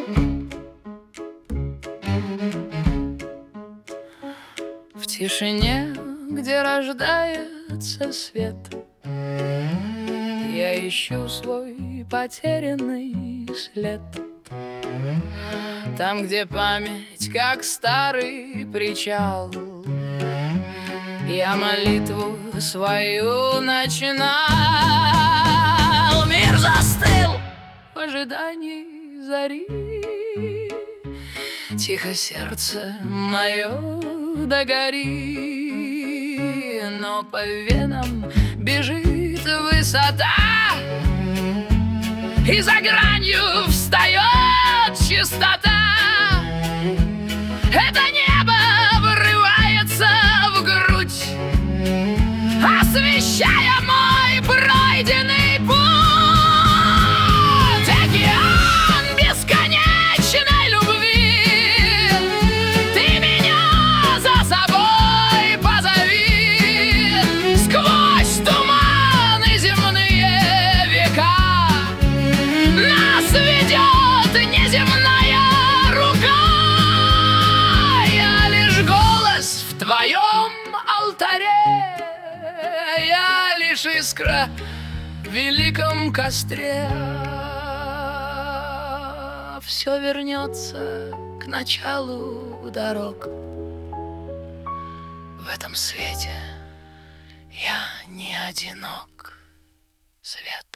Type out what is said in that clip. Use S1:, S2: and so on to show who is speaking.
S1: В тишине, где рождается свет, я ищу свой потерянный след. Там, где память, как старый причал, я молитву свою начинал. Мир застыл в ожидании зари, тихо сердце мое догори, но по венам бежит высота, и за гранью встает чистота. Это небо врывается в грудь, освещая мой пройденный путь. Океан бесконечной любви, ты меня за собой позови. Сквозь туманы земные века нас ведет неземная рука. Я лишь голос в твоем алтаре, я лишь искра в великом костре. Все вернется к началу дорог. В этом свете я не одинок, свет.